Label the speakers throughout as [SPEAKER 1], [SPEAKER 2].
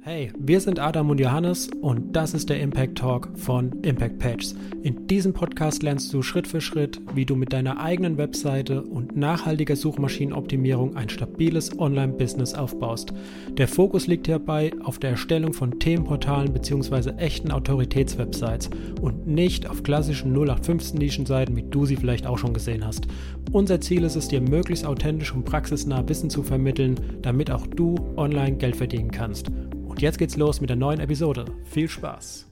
[SPEAKER 1] Hey, wir sind Adam und Johannes und das ist der Impact Talk von Impact Pages. In diesem Podcast lernst du Schritt für Schritt, wie du mit deiner eigenen Webseite und nachhaltiger Suchmaschinenoptimierung ein stabiles Online-Business aufbaust. Der Fokus liegt hierbei auf der Erstellung von Themenportalen bzw. echten Autoritätswebsites und nicht auf klassischen 0815-Nischenseiten, wie du sie vielleicht auch schon gesehen hast. Unser Ziel ist es, dir möglichst authentisch und praxisnah Wissen zu vermitteln, damit auch du online Geld verdienen kannst. Und jetzt geht's los mit der neuen Episode. Viel Spaß!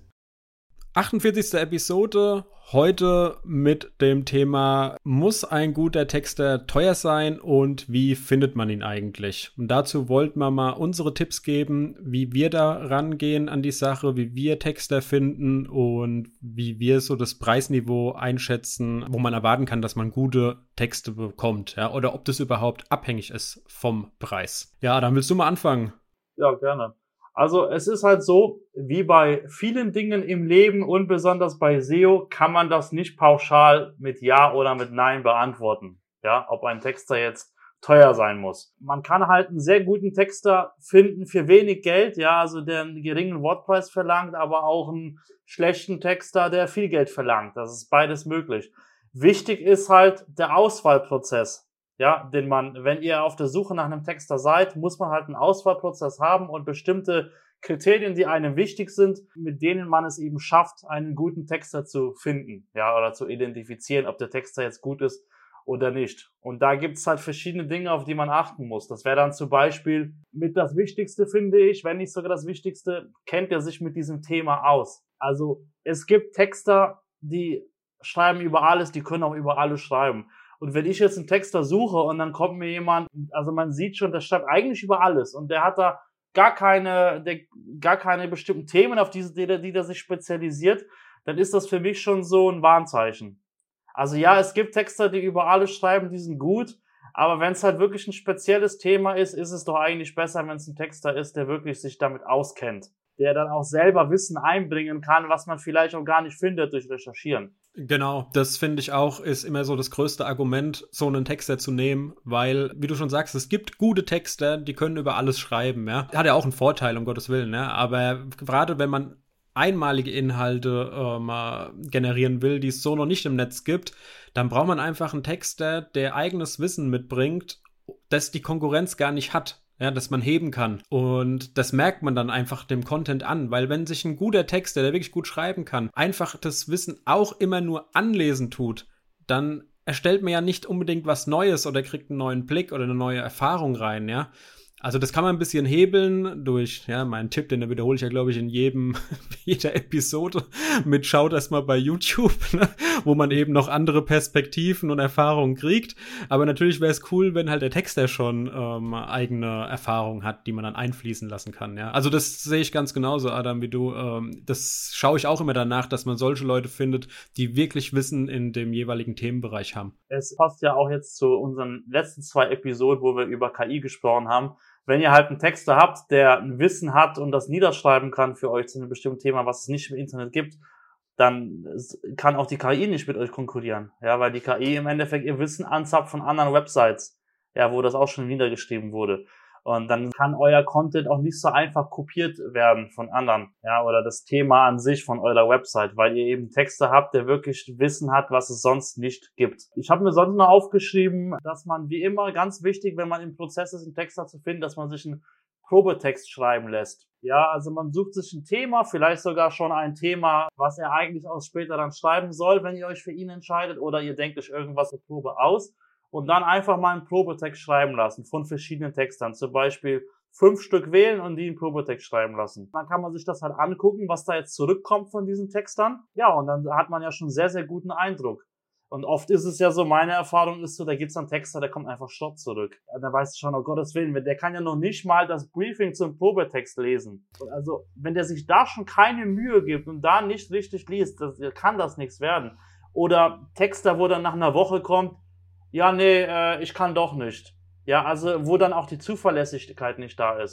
[SPEAKER 1] 48. Episode, heute mit dem Thema: Muss ein guter Texter teuer sein und wie findet man ihn eigentlich? Und dazu wollten wir mal unsere Tipps geben, wie wir da rangehen an die Sache, wie wir Texter finden und wie wir so das Preisniveau einschätzen, wo man erwarten kann, dass man gute Texte bekommt, ja, oder ob das überhaupt abhängig ist vom Preis. Ja, dann willst du mal anfangen?
[SPEAKER 2] Ja, gerne. Also es ist halt so, wie bei vielen Dingen im Leben und besonders bei SEO, kann man das nicht pauschal mit Ja oder mit Nein beantworten. Ja, ob ein Texter jetzt teuer sein muss. Man kann halt einen sehr guten Texter finden für wenig Geld, ja, also der einen geringen Wortpreis verlangt, aber auch einen schlechten Texter, der viel Geld verlangt. Das ist beides möglich. Wichtig ist halt der Auswahlprozess. Ja, denn wenn ihr auf der Suche nach einem Texter seid, muss man halt einen Auswahlprozess haben und bestimmte Kriterien, die einem wichtig sind, mit denen man es eben schafft, einen guten Texter zu finden, ja, oder zu identifizieren, ob der Texter jetzt gut ist oder nicht. Und da gibt's halt verschiedene Dinge, auf die man achten muss. Das wäre dann zum Beispiel mit das Wichtigste, finde ich, wenn nicht sogar das Wichtigste: kennt er sich mit diesem Thema aus? Also es gibt Texter, die schreiben über alles, die können auch über alles schreiben. Und wenn ich jetzt einen Texter suche und dann kommt mir jemand, also man sieht schon, der schreibt eigentlich über alles und der hat da gar keine bestimmten Themen, auf die der sich spezialisiert, dann ist das für mich schon so ein Warnzeichen. Also ja, es gibt Texter, die über alles schreiben, die sind gut, aber wenn es halt wirklich ein spezielles Thema ist, ist es doch eigentlich besser, wenn es ein Texter ist, der wirklich sich damit auskennt, der dann auch selber Wissen einbringen kann, was man vielleicht auch gar nicht findet durch Recherchieren.
[SPEAKER 1] Genau, das finde ich auch, ist immer so das größte Argument, so einen Texter zu nehmen, weil, wie du schon sagst, es gibt gute Texter, die können über alles schreiben, ja. Hat ja auch einen Vorteil, um Gottes Willen, ja, aber gerade wenn man einmalige Inhalte generieren will, die es so noch nicht im Netz gibt, dann braucht man einfach einen Texter, der eigenes Wissen mitbringt, das die Konkurrenz gar nicht hat. Ja, dass man heben kann. Und das merkt man dann einfach dem Content an, weil wenn sich ein guter Texter, der wirklich gut schreiben kann, einfach das Wissen auch immer nur anlesen tut, dann erstellt man ja nicht unbedingt was Neues oder kriegt einen neuen Blick oder eine neue Erfahrung rein, ja. Also das kann man ein bisschen hebeln durch, ja, meinen Tipp, den wiederhole ich ja, glaube ich, in jeder Episode mit: schaut erstmal bei YouTube, ne, wo man eben noch andere Perspektiven und Erfahrungen kriegt. Aber natürlich wäre es cool, wenn halt der Texter schon eigene Erfahrungen hat, die man dann einfließen lassen kann, ja. Also das sehe ich ganz genauso, Adam, wie du. Das schaue ich auch immer danach, dass man solche Leute findet, die wirklich Wissen in dem jeweiligen Themenbereich haben.
[SPEAKER 2] Es passt ja auch jetzt zu unseren letzten 2 Episoden, wo wir über KI gesprochen haben. Wenn ihr halt einen Texter habt, der ein Wissen hat und das niederschreiben kann für euch zu einem bestimmten Thema, was es nicht im Internet gibt, dann kann auch die KI nicht mit euch konkurrieren. Ja, weil die KI im Endeffekt ihr Wissen anzapft von anderen Websites, ja, wo das auch schon niedergeschrieben wurde. Und dann kann euer Content auch nicht so einfach kopiert werden von anderen, ja, oder das Thema an sich von eurer Website, weil ihr eben Texter habt, der wirklich Wissen hat, was es sonst nicht gibt. Ich habe mir sonst noch aufgeschrieben, dass man, wie immer, ganz wichtig, wenn man im Prozess ist, einen Texter zu finden, dass man sich einen Probetext schreiben lässt. Ja, also man sucht sich ein Thema, vielleicht sogar schon ein Thema, was er eigentlich auch später dann schreiben soll, wenn ihr euch für ihn entscheidet, oder ihr denkt euch irgendwas zur Probe aus. Und dann einfach mal einen Probetext schreiben lassen von verschiedenen Textern. Zum Beispiel 5 Stück wählen und die einen Probetext schreiben lassen. Dann kann man sich das halt angucken, was da jetzt zurückkommt von diesen Textern. Ja, und dann hat man ja schon sehr, sehr guten Eindruck. Und oft ist es ja so, meine Erfahrung ist so, da gibt's einen Texter, der kommt einfach Schrott zurück. Da weißt du schon, oh Gottes Willen, der kann ja noch nicht mal das Briefing zum Probetext lesen. Also, wenn der sich da schon keine Mühe gibt und da nicht richtig liest, kann das nichts werden. Oder Texter, wo dann nach einer Woche kommt: ja, nee, ich kann doch nicht. Ja, also wo dann auch die Zuverlässigkeit nicht da ist.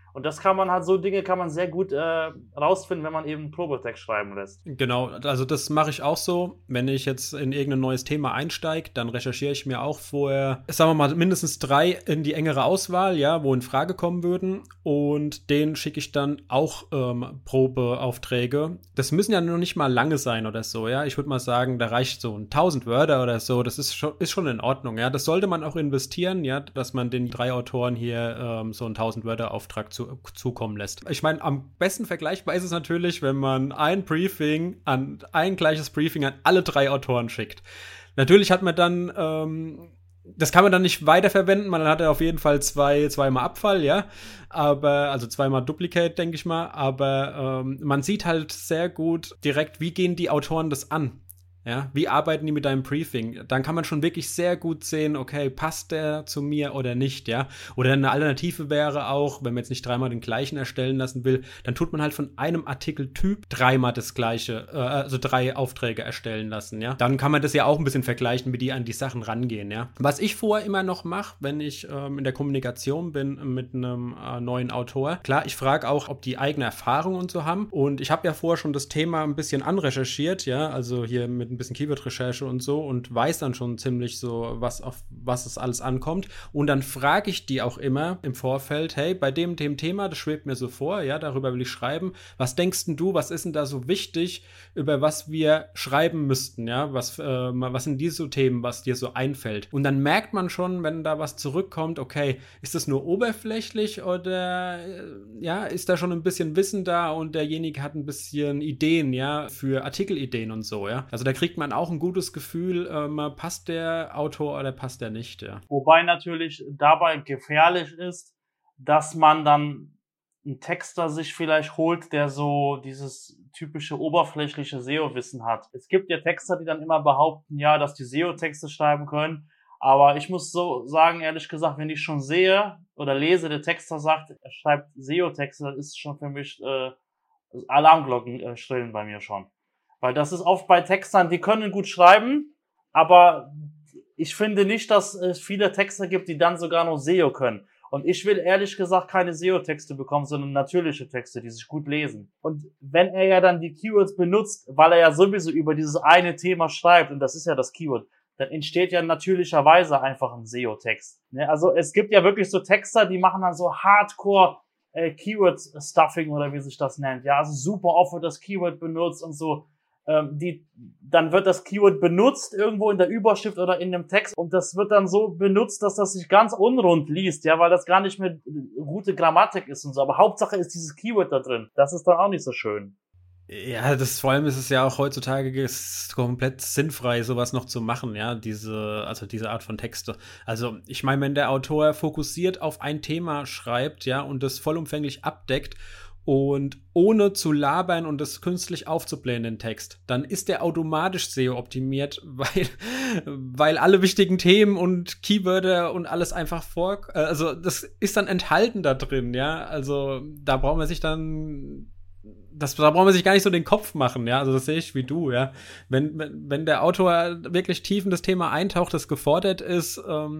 [SPEAKER 2] Und das kann man halt, so Dinge kann man sehr gut rausfinden, wenn man eben einen Probetext schreiben lässt.
[SPEAKER 1] Genau, also das mache ich auch so. Wenn ich jetzt in irgendein neues Thema einsteige, dann recherchiere ich mir auch vorher, sagen wir mal, mindestens 3 in die engere Auswahl, ja, wo in Frage kommen würden. Und denen schicke ich dann auch Probeaufträge. Das müssen ja noch nicht mal lange sein oder so, ja. Ich würde mal sagen, da reicht so ein 1000 Wörter oder so. Das ist schon in Ordnung, ja. Das sollte man auch investieren, ja, dass man den 3 Autoren hier so einen 1000 Wörter Auftrag zukommen lässt. Ich meine, am besten vergleichbar ist es natürlich, wenn man ein gleiches Briefing an alle 3 Autoren schickt. Natürlich hat man dann das kann man dann nicht weiterverwenden, man hat ja auf jeden Fall zweimal Abfall, ja, aber, also zweimal Duplicate, denke ich mal, aber man sieht halt sehr gut direkt, wie gehen die Autoren das an. Ja, wie arbeiten die mit deinem Briefing? Dann kann man schon wirklich sehr gut sehen, okay, passt der zu mir oder nicht, ja? Oder eine Alternative wäre auch, wenn man jetzt nicht 3-mal den gleichen erstellen lassen will, dann tut man halt von einem Artikeltyp 3-mal das gleiche, also 3 Aufträge erstellen lassen, ja? Dann kann man das ja auch ein bisschen vergleichen, wie die an die Sachen rangehen, ja? Was ich vorher immer noch mache, wenn ich in der Kommunikation bin mit einem neuen Autor, klar, ich frage auch, ob die eigene Erfahrung und so haben. Und ich habe ja vorher schon das Thema ein bisschen anrecherchiert, ja, also hier mit ein bisschen Keyword-Recherche und so und weiß dann schon ziemlich so, auf was es alles ankommt. Und dann frage ich die auch immer im Vorfeld, hey, bei dem Thema, das schwebt mir so vor, ja, darüber will ich schreiben. Was denkst denn du, was ist denn da so wichtig, über was wir schreiben müssten, ja? Was sind diese so Themen, was dir so einfällt? Und dann merkt man schon, wenn da was zurückkommt, okay, ist das nur oberflächlich oder ja, ist da schon ein bisschen Wissen da und derjenige hat ein bisschen Ideen, ja, für Artikelideen und so, ja? Also da kriegt man auch ein gutes Gefühl, passt der Autor oder passt der nicht, ja.
[SPEAKER 2] Wobei natürlich dabei gefährlich ist, dass man dann einen Texter sich vielleicht holt, der so dieses typische oberflächliche SEO-Wissen hat. Es gibt ja Texter, die dann immer behaupten, ja, dass die SEO-Texte schreiben können. Aber ich muss so sagen, ehrlich gesagt, wenn ich schon sehe oder lese, der Texter sagt, er schreibt SEO-Texte, dann ist schon für mich Alarmglocken schrillen bei mir schon. Weil das ist oft bei Textern, die können gut schreiben, aber ich finde nicht, dass es viele Texter gibt, die dann sogar noch SEO können. Und ich will ehrlich gesagt keine SEO-Texte bekommen, sondern natürliche Texte, die sich gut lesen. Und wenn er ja dann die Keywords benutzt, weil er ja sowieso über dieses eine Thema schreibt, und das ist ja das Keyword, dann entsteht ja natürlicherweise einfach ein SEO-Text. Also es gibt ja wirklich so Texter, die machen dann so Hardcore Keyword-Stuffing oder wie sich das nennt. Ja, also super oft wird das Keyword benutzt und so. Dann wird das Keyword benutzt irgendwo in der Überschrift oder in dem Text und das wird dann so benutzt, dass das sich ganz unrund liest, ja, weil das gar nicht mehr gute Grammatik ist und so. Aber Hauptsache ist dieses Keyword da drin. Das ist dann auch nicht so schön.
[SPEAKER 1] Ja, vor allem ist es ja auch heutzutage komplett sinnfrei, sowas noch zu machen, ja, diese Art von Texte. Also, ich meine, wenn der Autor fokussiert auf ein Thema schreibt, ja, und das vollumfänglich abdeckt und ohne zu labern und das künstlich aufzublähen, den Text, dann ist der automatisch SEO-optimiert, weil alle wichtigen Themen und Keywörter und alles einfach also das ist dann enthalten da drin, ja, also da braucht man sich dann da braucht man sich gar nicht so den Kopf machen, ja, also das sehe ich wie du, ja. Wenn der Autor wirklich tief in das Thema eintaucht, das gefordert ist,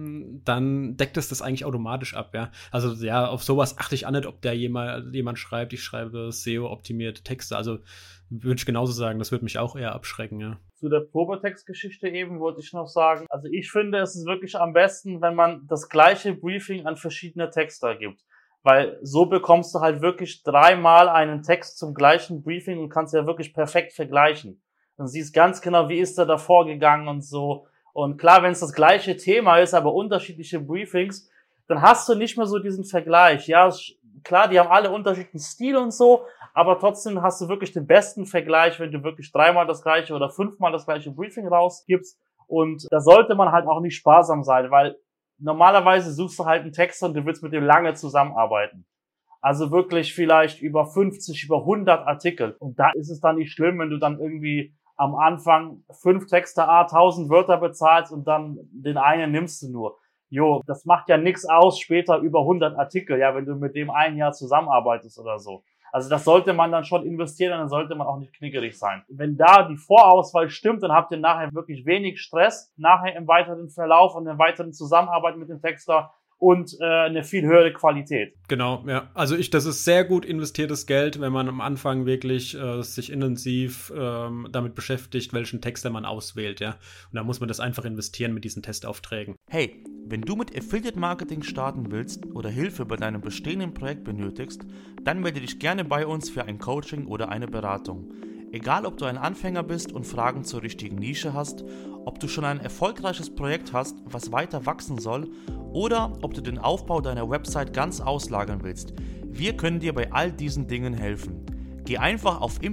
[SPEAKER 1] dann deckt es das eigentlich automatisch ab, ja. Also ja, auf sowas achte ich auch nicht, ob jemand schreibt, ich schreibe SEO-optimierte Texte, also würde ich genauso sagen, das würde mich auch eher abschrecken, ja.
[SPEAKER 2] Zu der Probetext-Geschichte eben wollte ich noch sagen, also ich finde, es ist wirklich am besten, wenn man das gleiche Briefing an verschiedene Texter gibt. Weil so bekommst du halt wirklich 3-mal einen Text zum gleichen Briefing und kannst ja wirklich perfekt vergleichen. Und siehst ganz genau, wie ist er da vorgegangen und so. Und klar, wenn es das gleiche Thema ist, aber unterschiedliche Briefings, dann hast du nicht mehr so diesen Vergleich. Ja, klar, die haben alle unterschiedlichen Stil und so, aber trotzdem hast du wirklich den besten Vergleich, wenn du wirklich 3-mal das gleiche oder 5-mal das gleiche Briefing rausgibst. Und da sollte man halt auch nicht sparsam sein, weil normalerweise suchst du halt einen Texter und du willst mit dem lange zusammenarbeiten. Also wirklich vielleicht über 50, über 100 Artikel. Und da ist es dann nicht schlimm, wenn du dann irgendwie am Anfang 5 Texte 1000 Wörter bezahlst und dann den einen nimmst du nur. Jo, das macht ja nichts aus, später über 100 Artikel, ja, wenn du mit dem ein Jahr zusammenarbeitest oder so. Also das sollte man dann schon investieren und dann sollte man auch nicht knickerig sein. Wenn da die Vorauswahl stimmt, dann habt ihr nachher wirklich wenig Stress, nachher im weiteren Verlauf und in der weiteren Zusammenarbeit mit dem Texter und eine viel höhere Qualität.
[SPEAKER 1] Genau, ja. Also das ist sehr gut investiertes Geld, wenn man am Anfang wirklich sich intensiv damit beschäftigt, welchen Texter man auswählt, ja. Und da muss man das einfach investieren mit diesen Testaufträgen.
[SPEAKER 3] Hey, wenn du mit Affiliate Marketing starten willst oder Hilfe bei deinem bestehenden Projekt benötigst, dann melde dich gerne bei uns für ein Coaching oder eine Beratung. Egal, ob du ein Anfänger bist und Fragen zur richtigen Nische hast, ob du schon ein erfolgreiches Projekt hast, was weiter wachsen soll, oder ob du den Aufbau deiner Website ganz auslagern willst. Wir können dir bei all diesen Dingen helfen. Geh einfach auf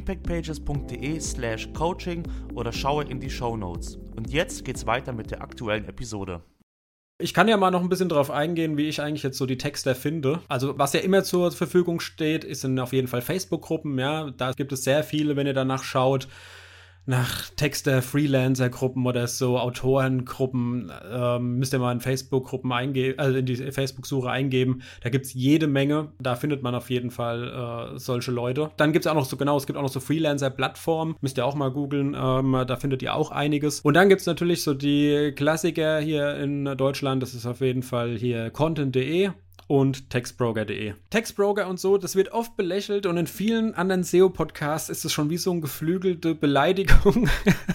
[SPEAKER 3] impactpages.de/coaching oder schaue in die Shownotes. Und jetzt geht's weiter mit der aktuellen Episode.
[SPEAKER 1] Ich kann ja mal noch ein bisschen drauf eingehen, wie ich eigentlich jetzt so die Texte finde. Also was ja immer zur Verfügung steht, sind auf jeden Fall Facebook-Gruppen, ja. Da gibt es sehr viele, wenn ihr danach schaut, nach Texter, Freelancer-Gruppen oder so, Autorengruppen, müsst ihr mal in Facebook-Gruppen eingeben, also in die Facebook-Suche eingeben. Da gibt's jede Menge. Da findet man auf jeden Fall solche Leute. Dann gibt's auch noch so, es gibt auch noch so Freelancer-Plattformen. Müsst ihr auch mal googeln. Da findet ihr auch einiges. Und dann gibt's natürlich so die Klassiker hier in Deutschland. Das ist auf jeden Fall hier content.de. Und Textbroker.de. Textbroker und so, das wird oft belächelt und in vielen anderen SEO-Podcasts ist es schon wie so eine geflügelte Beleidigung.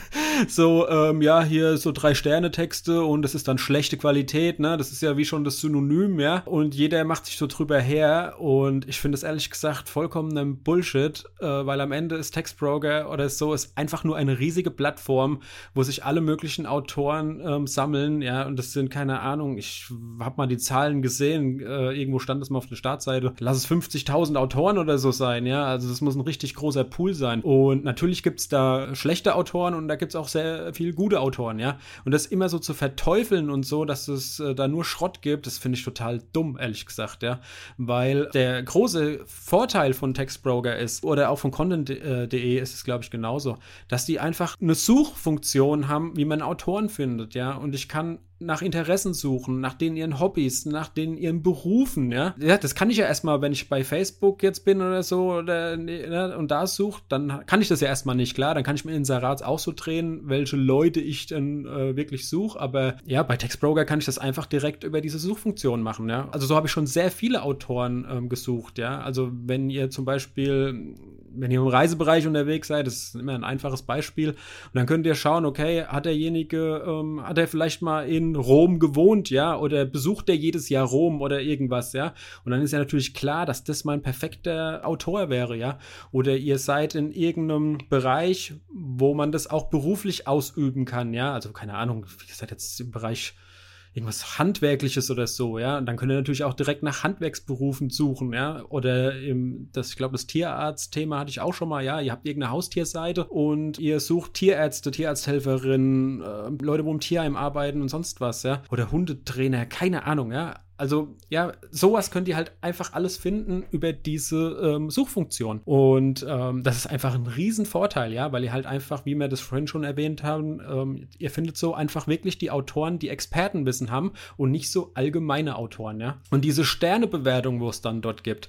[SPEAKER 1] So, hier so 3-Sterne-Texte und das ist dann schlechte Qualität, ne? Das ist ja wie schon das Synonym, ja? Und jeder macht sich so drüber her und ich finde es ehrlich gesagt vollkommener Bullshit, weil am Ende ist Textbroker oder so ist einfach nur eine riesige Plattform, wo sich alle möglichen Autoren sammeln, ja? Und das sind, keine Ahnung, ich habe mal die Zahlen gesehen, irgendwo stand das mal auf der Startseite, lass es 50.000 Autoren oder so sein, ja, also das muss ein richtig großer Pool sein und natürlich gibt's da schlechte Autoren und da gibt's auch sehr viele gute Autoren, ja, und das immer so zu verteufeln und so, dass es da nur Schrott gibt, das finde ich total dumm, ehrlich gesagt, ja, weil der große Vorteil von Textbroker ist, oder auch von content.de ist es, glaube ich, genauso, dass die einfach eine Suchfunktion haben, wie man Autoren findet, ja, und ich kann nach Interessen suchen, nach denen ihren Hobbys, nach denen ihren Berufen, ja. Ja, das kann ich ja erstmal, wenn ich bei Facebook jetzt bin oder so oder, ne, und da suche, dann kann ich das ja erstmal nicht, klar, dann kann ich mir in Inserat auch so drehen, welche Leute ich dann wirklich suche, aber ja, bei Textbroker kann ich das einfach direkt über diese Suchfunktion machen, ja. Also so habe ich schon sehr viele Autoren gesucht, ja. Also wenn ihr zum Beispiel, wenn ihr im Reisebereich unterwegs seid, das ist immer ein einfaches Beispiel, und dann könnt ihr schauen, okay, hat derjenige, hat er vielleicht mal in Rom gewohnt, ja, oder besucht er jedes Jahr Rom oder irgendwas, ja, und dann ist ja natürlich klar, dass das mein perfekter Autor wäre, ja, oder ihr seid in irgendeinem Bereich, wo man das auch beruflich ausüben kann, ja, also keine Ahnung, ihr seid jetzt im Bereich irgendwas Handwerkliches oder so, ja, und dann könnt ihr natürlich auch direkt nach Handwerksberufen suchen, ja, oder ich glaube, das Tierarzt-Thema hatte ich auch schon mal, ja, ihr habt irgendeine Haustierseite und ihr sucht Tierärzte, Tierarzthelferinnen, Leute, wo im Tierheim arbeiten und sonst was, ja, oder Hundetrainer, keine Ahnung, ja. Also, ja, sowas könnt ihr halt einfach alles finden über diese Suchfunktion. Und das ist einfach ein Riesenvorteil, ja, weil ihr halt einfach, wie wir das vorhin schon erwähnt haben, ihr findet so einfach wirklich die Autoren, die Expertenwissen haben und nicht so allgemeine Autoren, ja. Und diese Sternebewertung, wo es dann dort gibt,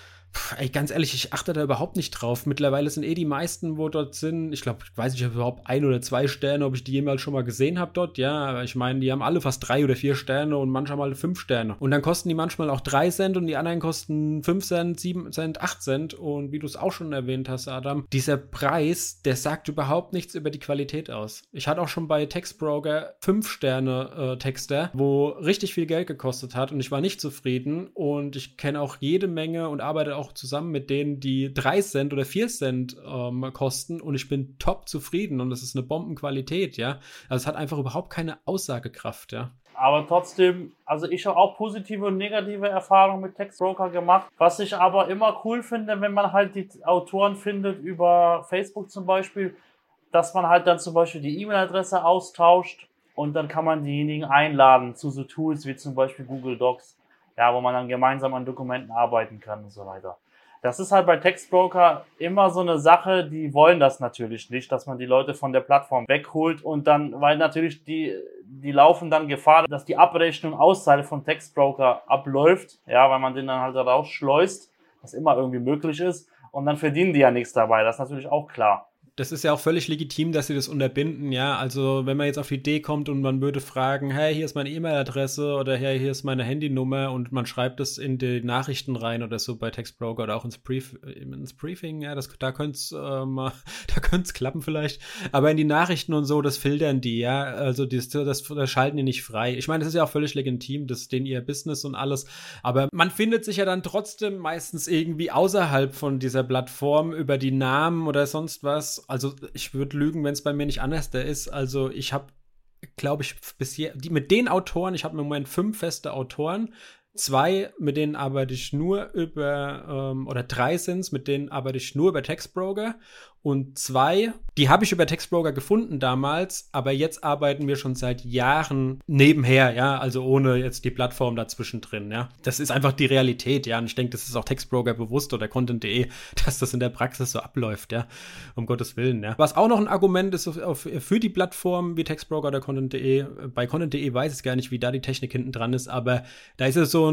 [SPEAKER 1] ey, ganz ehrlich, ich achte da überhaupt nicht drauf. Mittlerweile sind die meisten, wo dort sind, ich glaube, ich weiß nicht, ob überhaupt 1 oder 2 Sterne, ob ich die jemals schon mal gesehen habe dort, ja, aber ich meine, die haben alle fast 3 oder 4 Sterne und manchmal 5 Sterne. Und dann kosten die manchmal auch 3 Cent und die anderen kosten 5 Cent, 7 Cent, 8 Cent und wie du es auch schon erwähnt hast, Adam, dieser Preis, der sagt überhaupt nichts über die Qualität aus. Ich hatte auch schon bei Textbroker 5 Sterne Texter, wo richtig viel Geld gekostet hat und ich war nicht zufrieden und ich kenne auch jede Menge und arbeite auch zusammen mit denen, die 3 Cent oder 4 Cent kosten und ich bin top zufrieden und das ist eine Bombenqualität, ja. Also es hat einfach überhaupt keine Aussagekraft, ja.
[SPEAKER 2] Aber trotzdem, also ich habe auch positive und negative Erfahrungen mit Textbroker gemacht. Was ich aber immer cool finde, wenn man halt die Autoren findet über Facebook zum Beispiel, dass man halt dann zum Beispiel die E-Mail-Adresse austauscht und dann kann man diejenigen einladen zu so Tools wie zum Beispiel Google Docs, ja, wo man dann gemeinsam an Dokumenten arbeiten kann und so weiter. Das ist halt bei Textbroker immer so eine Sache, die wollen das natürlich nicht, dass man die Leute von der Plattform wegholt und dann, weil natürlich die laufen dann Gefahr, dass die Abrechnung außerhalb von Textbroker abläuft, ja, weil man den dann halt da rausschleust, was immer irgendwie möglich ist und dann verdienen die ja nichts dabei, das ist natürlich auch klar.
[SPEAKER 1] Das ist ja auch völlig legitim, dass sie das unterbinden, ja. Also wenn man jetzt auf die Idee kommt und man würde fragen, hey, hier ist meine E-Mail-Adresse oder hey, hier ist meine Handynummer und man schreibt das in die Nachrichten rein oder so bei Textbroker oder auch ins Briefing, ja, da könnte es klappen vielleicht. Aber in die Nachrichten und so, das filtern die, ja. Also das schalten die nicht frei. Ich meine, das ist ja auch völlig legitim, das ist denen ihr Business und alles. Aber man findet sich ja dann trotzdem meistens irgendwie außerhalb von dieser Plattform über die Namen oder sonst was. Also ich würde lügen, wenn es bei mir nicht anders da ist. Also ich habe, glaube ich, bisher mit den Autoren, ich habe im Moment 5 feste Autoren. 2, mit denen arbeite ich nur über, oder 3 sind es, mit denen arbeite ich nur über Textbroker. Und 2, die habe ich über Textbroker gefunden damals, aber jetzt arbeiten wir schon seit Jahren nebenher, ja, also ohne jetzt die Plattform dazwischen drin, ja. Das ist einfach die Realität, ja, und ich denke, das ist auch Textbroker bewusst oder Content.de, dass das in der Praxis so abläuft, ja, um Gottes Willen, ja. Was auch noch ein Argument ist für die Plattform wie Textbroker oder Content.de, bei Content.de weiß ich gar nicht, wie da die Technik hinten dran ist, aber da ist ja so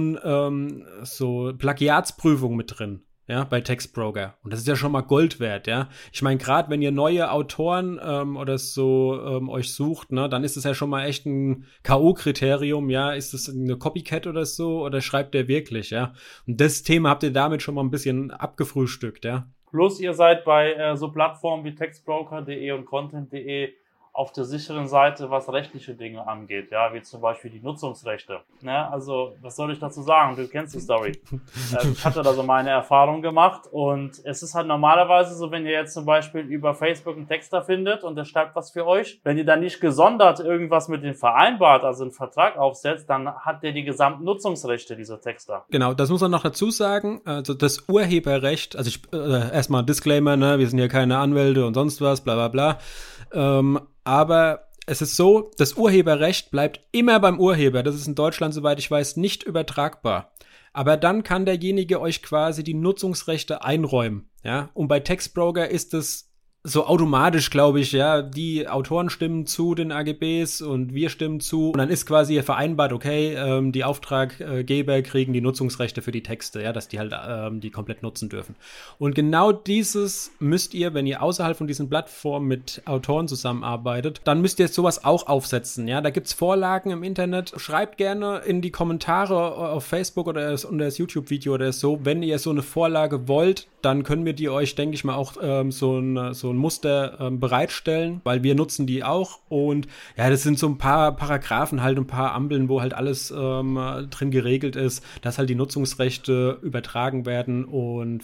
[SPEAKER 1] Plagiatsprüfung mit drin. Ja, bei Textbroker. Und das ist ja schon mal Gold wert, ja. Ich meine, gerade wenn ihr neue Autoren oder so euch sucht, ne, dann ist es ja schon mal echt ein K.O.-Kriterium, ja. Ist das eine Copycat oder so oder schreibt der wirklich, ja. Und das Thema habt ihr damit schon mal ein bisschen abgefrühstückt, ja.
[SPEAKER 2] Plus ihr seid bei so Plattformen wie Textbroker.de und Content.de auf der sicheren Seite, was rechtliche Dinge angeht, ja, wie zum Beispiel die Nutzungsrechte. Ne? Also, was soll ich dazu sagen? Du kennst die Story. Ich hatte da so meine Erfahrung gemacht und es ist halt normalerweise so, wenn ihr jetzt zum Beispiel über Facebook einen Texter findet und der schreibt was für euch, wenn ihr dann nicht gesondert irgendwas mit dem vereinbart, also einen Vertrag aufsetzt, dann hat der die gesamten Nutzungsrechte, dieser Texter.
[SPEAKER 1] Genau, das muss man noch dazu sagen. Also das Urheberrecht, also erstmal Disclaimer, ne, wir sind ja keine Anwälte und sonst was, bla bla bla. Aber es ist so, das Urheberrecht bleibt immer beim Urheber. Das ist in Deutschland, soweit ich weiß, nicht übertragbar. Aber dann kann derjenige euch quasi die Nutzungsrechte einräumen. Ja? Und bei Textbroker ist es so automatisch, glaube ich, ja, die Autoren stimmen zu den AGBs und wir stimmen zu. Und dann ist quasi vereinbart, okay, die Auftraggeber kriegen die Nutzungsrechte für die Texte, ja, dass die halt die komplett nutzen dürfen. Und genau dieses müsst ihr, wenn ihr außerhalb von diesen Plattformen mit Autoren zusammenarbeitet, dann müsst ihr sowas auch aufsetzen, ja. Da gibt's Vorlagen im Internet. Schreibt gerne in die Kommentare auf Facebook oder unter das YouTube-Video oder so, wenn ihr so eine Vorlage wollt, dann können wir die euch, denke ich mal, auch so ein Muster bereitstellen, weil wir nutzen die auch und ja, das sind so ein paar Paragraphen halt, ein paar Ampeln, wo halt alles drin geregelt ist, dass halt die Nutzungsrechte übertragen werden und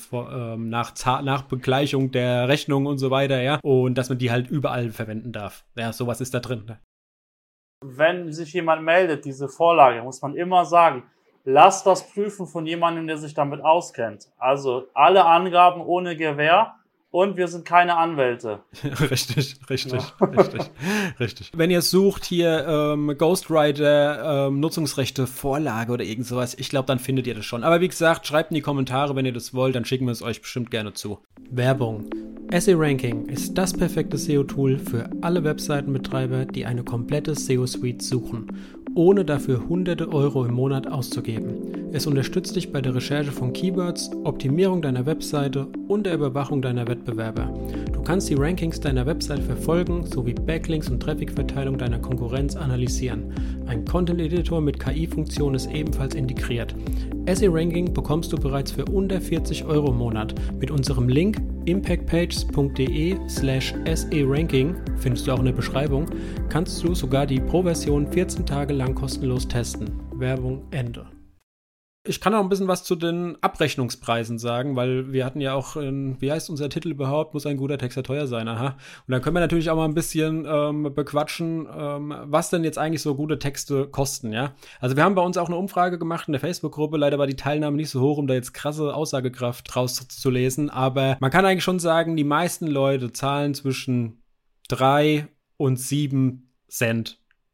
[SPEAKER 1] nach Begleichung der Rechnung und so weiter, ja, und dass man die halt überall verwenden darf. Ja, sowas ist da drin. Ne?
[SPEAKER 2] Wenn sich jemand meldet, diese Vorlage, muss man immer sagen, lasst das prüfen von jemandem, der sich damit auskennt. Also alle Angaben ohne Gewähr. Und wir sind keine Anwälte.
[SPEAKER 1] Richtig. Wenn ihr sucht hier Ghostwriter, Nutzungsrechte, Vorlage oder irgend sowas, ich glaube, dann findet ihr das schon. Aber wie gesagt, schreibt in die Kommentare, wenn ihr das wollt, dann schicken wir es euch bestimmt gerne zu. Werbung. SERanking ist das perfekte SEO-Tool für alle Webseitenbetreiber, die eine komplette SEO-Suite suchen, ohne dafür hunderte Euro im Monat auszugeben. Es unterstützt dich bei der Recherche von Keywords, Optimierung deiner Webseite und der Überwachung deiner Wettbewerber. Du kannst die Rankings deiner Website verfolgen, sowie Backlinks und Trafficverteilung deiner Konkurrenz analysieren. Ein Content-Editor mit KI-Funktion ist ebenfalls integriert. SERanking bekommst du bereits für unter 40 Euro im Monat. Mit unserem Link impactpages.de/SERanking, findest du auch in der Beschreibung, kannst du sogar die Pro-Version 14 Tage lang kostenlos testen. Werbung Ende. Ich kann auch ein bisschen was zu den Abrechnungspreisen sagen, weil wir hatten ja auch, wie heißt unser Titel überhaupt, muss ein guter Texter teuer sein, aha. Und dann können wir natürlich auch mal ein bisschen bequatschen, was denn jetzt eigentlich so gute Texte kosten, ja. Also wir haben bei uns auch eine Umfrage gemacht in der Facebook-Gruppe, leider war die Teilnahme nicht so hoch, um da jetzt krasse Aussagekraft rauszulesen, aber man kann eigentlich schon sagen, die meisten Leute zahlen zwischen 3 und 7 Cent.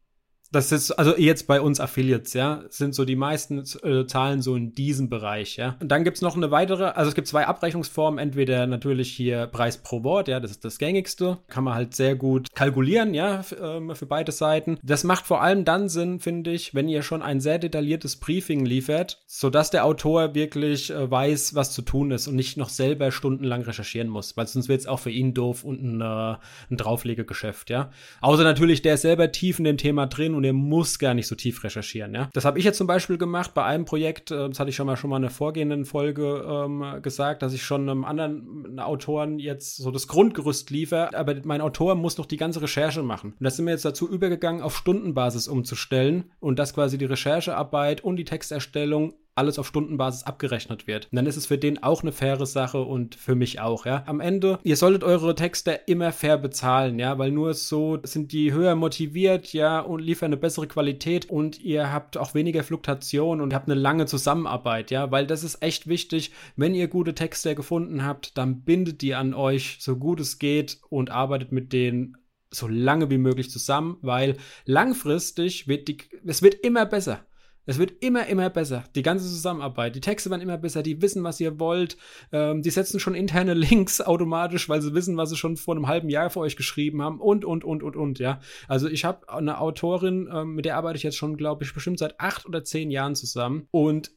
[SPEAKER 1] Das ist, also jetzt bei uns Affiliates, ja, sind so die meisten Zahlen so in diesem Bereich, ja. Und dann gibt's noch eine weitere, also es gibt 2 Abrechnungsformen, entweder natürlich hier Preis pro Wort, ja, das ist das gängigste, kann man halt sehr gut kalkulieren, ja, für beide Seiten. Das macht vor allem dann Sinn, finde ich, wenn ihr schon ein sehr detailliertes Briefing liefert, sodass der Autor wirklich weiß, was zu tun ist und nicht noch selber stundenlang recherchieren muss, weil sonst wird's auch für ihn doof und ein Drauflegegeschäft, ja. Außer natürlich, der ist selber tief in dem Thema drin und er muss gar nicht so tief recherchieren, ja. Das habe ich jetzt zum Beispiel gemacht bei einem Projekt, das hatte ich schon mal in der vorgehenden Folge gesagt, dass ich schon einem anderen Autoren jetzt so das Grundgerüst liefere, aber mein Autor muss noch die ganze Recherche machen. Und da sind wir jetzt dazu übergegangen, auf Stundenbasis umzustellen und dass quasi die Recherchearbeit und die Texterstellung alles auf Stundenbasis abgerechnet wird. Und dann ist es für den auch eine faire Sache und für mich auch, ja. Am Ende, ihr solltet eure Texte immer fair bezahlen, ja, weil nur so sind die höher motiviert, ja, und liefern eine bessere Qualität und ihr habt auch weniger Fluktuation und habt eine lange Zusammenarbeit, ja, weil das ist echt wichtig. Wenn ihr gute Texte gefunden habt, dann bindet die an euch, so gut es geht und arbeitet mit denen so lange wie möglich zusammen, weil langfristig es wird immer besser. Es wird immer besser. Die ganze Zusammenarbeit. Die Texte werden immer besser. Die wissen, was ihr wollt. Die setzen schon interne Links automatisch, weil sie wissen, was sie schon vor einem halben Jahr für euch geschrieben haben. Und, ja. Also ich habe eine Autorin, mit der arbeite ich jetzt schon, glaube ich, bestimmt seit 8 oder 10 Jahren zusammen. Und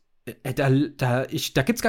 [SPEAKER 1] da gibt's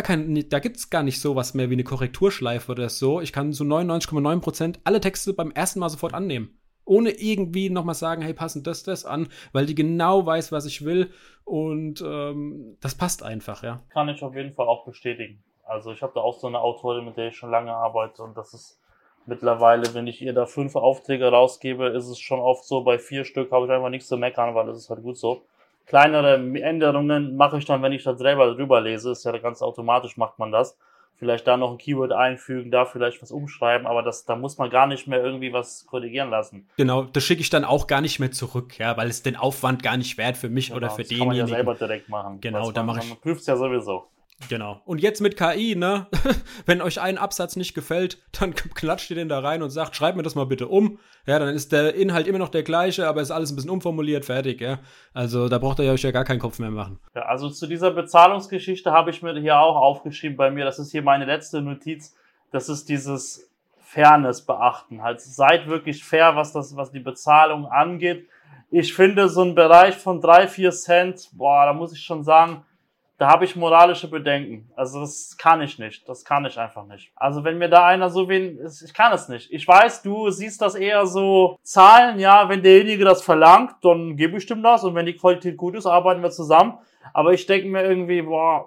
[SPEAKER 1] gar nicht sowas mehr wie eine Korrekturschleife oder so. Ich kann zu 99,9% alle Texte beim ersten Mal sofort annehmen. Ohne irgendwie nochmal sagen, hey, passen das an, weil die genau weiß, was ich will und das passt einfach, ja.
[SPEAKER 2] Kann ich auf jeden Fall auch bestätigen. Also ich habe da auch so eine Autorin, mit der ich schon lange arbeite und das ist mittlerweile, wenn ich ihr da 5 Aufträge rausgebe, ist es schon oft so, bei 4 Stück habe ich einfach nichts zu meckern, weil das ist halt gut so. Kleinere Änderungen mache ich dann, wenn ich das selber drüber lese, ist ja ganz automatisch, macht man das. Vielleicht da noch ein Keyword einfügen, da vielleicht was umschreiben, aber da muss man gar nicht mehr irgendwie was korrigieren lassen.
[SPEAKER 1] Genau, das schicke ich dann auch gar nicht mehr zurück, ja, weil es den Aufwand gar nicht wert für mich oder für denjenigen.
[SPEAKER 2] Das kann man ja selber direkt machen.
[SPEAKER 1] Genau, da mache ich.
[SPEAKER 2] Man prüft es ja sowieso.
[SPEAKER 1] Genau. Und jetzt mit KI, ne? Wenn euch ein Absatz nicht gefällt, dann klatscht ihr den da rein und sagt, schreibt mir das mal bitte um. Ja, dann ist der Inhalt immer noch der gleiche, aber ist alles ein bisschen umformuliert, fertig, ja. Also da braucht ihr euch ja gar keinen Kopf mehr machen.
[SPEAKER 2] Ja, also zu dieser Bezahlungsgeschichte habe ich mir hier auch aufgeschrieben bei mir. Das ist hier meine letzte Notiz. Das ist dieses Fairness beachten. Halt, seid wirklich fair, was die Bezahlung angeht. Ich finde so einen Bereich von 3-4 Cent, da muss ich schon sagen, da habe ich moralische Bedenken. Also das kann ich nicht. Das kann ich einfach nicht. Also wenn mir da einer so ich kann es nicht. Ich weiß, du siehst das eher so Zahlen, ja, wenn derjenige das verlangt, dann gebe ich dem das und wenn die Qualität gut ist, arbeiten wir zusammen. Aber ich denke mir irgendwie,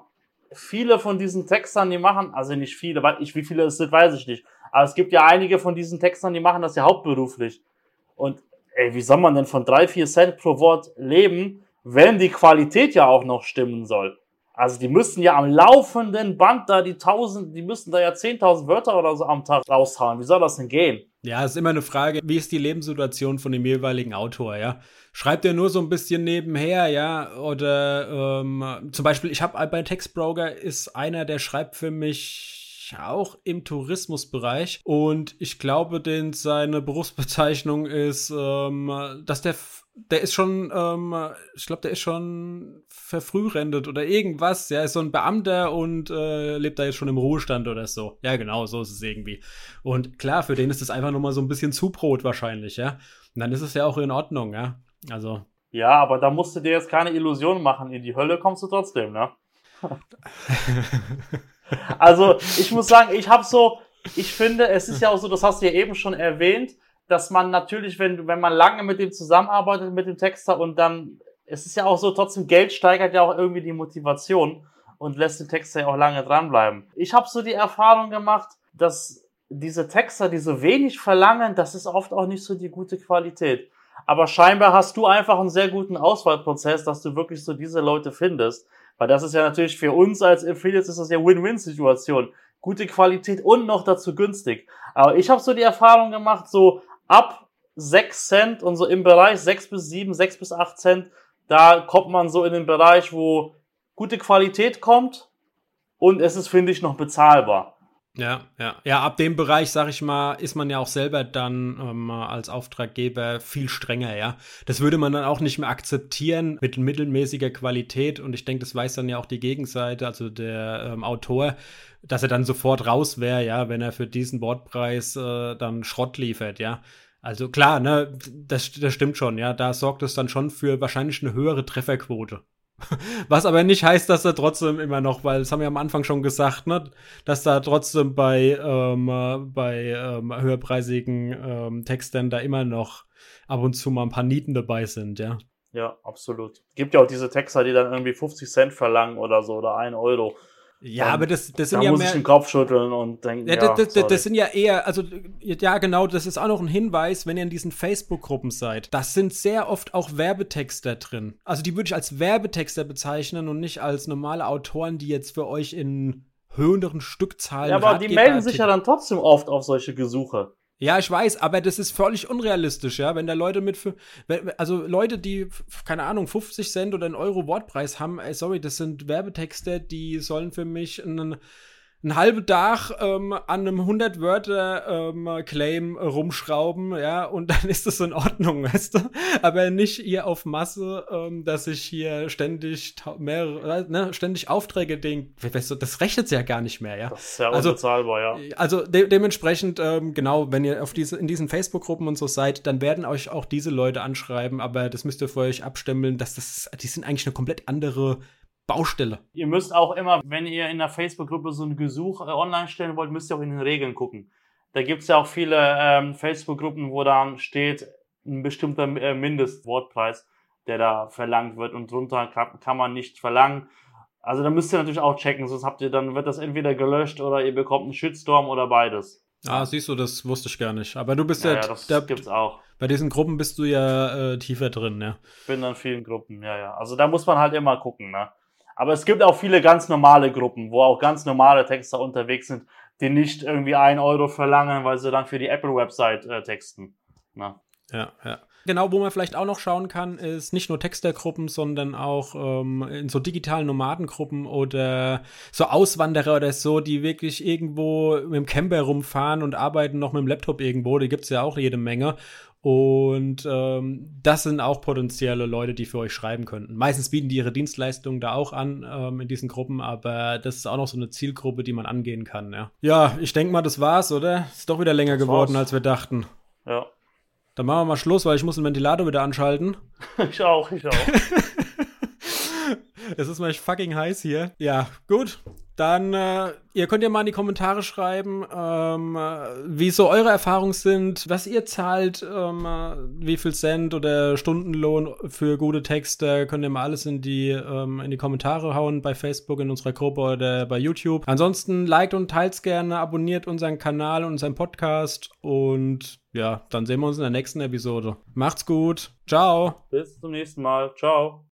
[SPEAKER 2] viele von diesen Textern, die machen, also nicht viele, wie viele es sind, weiß ich nicht. Aber es gibt ja einige von diesen Textern, die machen das ja hauptberuflich. Und wie soll man denn von 3-4 Cent pro Wort leben, wenn die Qualität ja auch noch stimmen soll? Also die müssen ja am laufenden Band da die müssen da ja 10.000 Wörter oder so am Tag raushauen. Wie soll das denn gehen?
[SPEAKER 1] Ja, ist immer eine Frage, wie ist die Lebenssituation von dem jeweiligen Autor, ja? Schreibt er nur so ein bisschen nebenher, ja? Oder zum Beispiel, ich habe bei Textbroker ist einer, der schreibt für mich auch im Tourismusbereich und ich glaube, seine Berufsbezeichnung ist, dass der ist schon, ich glaube, der ist schon verfrührentet oder irgendwas. Ja, ist so ein Beamter und lebt da jetzt schon im Ruhestand oder so. Ja, genau, so ist es irgendwie. Und klar, für den ist das einfach nochmal so ein bisschen Zubrot wahrscheinlich, ja. Und dann ist es ja auch in Ordnung, ja. Also.
[SPEAKER 2] Ja, aber da musst du dir jetzt keine Illusionen machen. In die Hölle kommst du trotzdem, ne? Also, ich muss sagen, ich finde, es ist ja auch so, das hast du ja eben schon erwähnt, dass man natürlich, wenn man lange mit dem zusammenarbeitet, mit dem Texter und dann, es ist ja auch so, trotzdem Geld steigert ja auch irgendwie die Motivation und lässt den Texter ja auch lange dranbleiben. Ich habe so die Erfahrung gemacht, dass diese Texter, die so wenig verlangen, das ist oft auch nicht so die gute Qualität. Aber scheinbar hast du einfach einen sehr guten Auswahlprozess, dass du wirklich so diese Leute findest. Weil das ist ja natürlich für uns als Affiliates ist das ja Win-Win-Situation. Gute Qualität und noch dazu günstig. Aber ich habe so die Erfahrung gemacht, so ab 6 Cent und so im Bereich 6 bis 7, 6 bis 8 Cent, da kommt man so in den Bereich, wo gute Qualität kommt und es ist, finde ich, noch bezahlbar.
[SPEAKER 1] Ja, ja. Ja, ab dem Bereich, sag ich mal, ist man ja auch selber dann als Auftraggeber viel strenger, ja. Das würde man dann auch nicht mehr akzeptieren mit mittelmäßiger Qualität und ich denke, das weiß dann ja auch die Gegenseite, also der Autor, dass er dann sofort raus wäre, ja, wenn er für diesen Wortpreis dann Schrott liefert, ja. Also klar, ne, das stimmt schon, ja. Da sorgt es dann schon für wahrscheinlich eine höhere Trefferquote. Was aber nicht heißt, dass er trotzdem immer noch, weil das haben wir am Anfang schon gesagt, ne, dass da trotzdem bei höherpreisigen Textern da immer noch ab und zu mal ein paar Nieten dabei sind, ja.
[SPEAKER 2] Ja, absolut. Gibt ja auch diese Texter, die dann irgendwie 50 Cent verlangen oder so oder 1 Euro.
[SPEAKER 1] Ja, aber das sind
[SPEAKER 2] da
[SPEAKER 1] ja
[SPEAKER 2] muss
[SPEAKER 1] mehr.
[SPEAKER 2] ich den Kopf schütteln und denken,
[SPEAKER 1] Das sind ja eher, also ja genau, das ist auch noch ein Hinweis, wenn ihr in diesen Facebook-Gruppen seid. Das sind sehr oft auch Werbetexter drin. Also die würde ich als Werbetexter bezeichnen und nicht als normale Autoren, die jetzt für euch in höheren Stückzahlen.
[SPEAKER 2] Ja, aber die melden sich ja dann trotzdem oft auf solche Gesuche.
[SPEAKER 1] Ja, ich weiß, aber das ist völlig unrealistisch, ja, wenn da Leute also Leute, die, keine Ahnung, 50 Cent oder einen Euro Wortpreis haben, ey, sorry, das sind Werbetexte, die sollen für mich einen halben Tag an einem 100-Wörter-Claim rumschrauben, ja, und dann ist das in Ordnung, weißt du? Aber nicht hier auf Masse, dass ich hier ständig ständig Aufträge das rechnet ja gar nicht mehr, ja.
[SPEAKER 2] Das ist ja unbezahlbar, ja.
[SPEAKER 1] Also dementsprechend, genau, wenn ihr in diesen Facebook-Gruppen und so seid, dann werden euch auch diese Leute anschreiben, aber das müsst ihr für euch abstimmeln, die sind eigentlich eine komplett andere Baustelle.
[SPEAKER 2] Ihr müsst auch immer, wenn ihr in der Facebook-Gruppe so ein Gesuch online stellen wollt, müsst ihr auch in den Regeln gucken. Da gibt's ja auch viele Facebook-Gruppen, wo dann steht ein bestimmter Mindestwortpreis, der da verlangt wird und drunter kann man nicht verlangen. Also da müsst ihr natürlich auch checken, sonst wird das entweder gelöscht oder ihr bekommt einen Shitstorm oder beides.
[SPEAKER 1] Ah, siehst du, das wusste ich gar nicht. Aber du bist
[SPEAKER 2] ja das gibt's auch.
[SPEAKER 1] Bei diesen Gruppen bist du ja tiefer drin, ja.
[SPEAKER 2] Ich bin in vielen Gruppen, ja. Also da muss man halt immer gucken, ne. Aber es gibt auch viele ganz normale Gruppen, wo auch ganz normale Texter unterwegs sind, die nicht irgendwie 1 Euro verlangen, weil sie dann für die Apple-Website texten. Na.
[SPEAKER 1] Ja. Genau, wo man vielleicht auch noch schauen kann, ist nicht nur Textergruppen, sondern auch in so digitalen Nomadengruppen oder so Auswanderer oder so, die wirklich irgendwo mit dem Camper rumfahren und arbeiten noch mit dem Laptop irgendwo. Die gibt's ja auch jede Menge. Und das sind auch potenzielle Leute, die für euch schreiben könnten. Meistens bieten die ihre Dienstleistungen da auch an in diesen Gruppen, aber das ist auch noch so eine Zielgruppe, die man angehen kann. Ja, ich denke mal, das war's, oder? Ist doch wieder länger geworden, als wir dachten.
[SPEAKER 2] Ja.
[SPEAKER 1] Dann machen wir mal Schluss, weil ich muss den Ventilator wieder anschalten.
[SPEAKER 2] Ich auch.
[SPEAKER 1] Es ist mal fucking heiß hier. Ja, gut. Dann, ihr könnt ja mal in die Kommentare schreiben, wie so eure Erfahrungen sind, was ihr zahlt, wie viel Cent oder Stundenlohn für gute Texte. Könnt ihr mal alles in die Kommentare hauen bei Facebook, in unserer Gruppe oder bei YouTube. Ansonsten liked und teilt's gerne, abonniert unseren Kanal und unseren Podcast und ja, dann sehen wir uns in der nächsten Episode. Macht's gut. Ciao.
[SPEAKER 2] Bis zum nächsten Mal. Ciao.